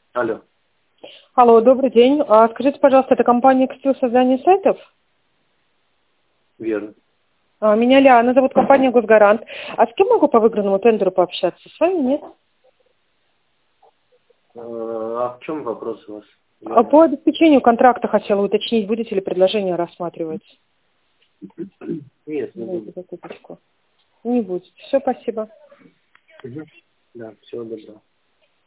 Алло. Алло, добрый день. Скажите, пожалуйста, это компания «Экстил» создания сайтов? Верно. Меня Лиана зовут, компания «Госгарант». А с кем могу по выигранному тендеру пообщаться? С вами нет? А в чем вопрос у вас? По обеспечению контракта хотела уточнить, будете ли предложение рассматривать? Нет, не Дайте буду. закупочку. Не будете. Все, спасибо. Да, всего доброго.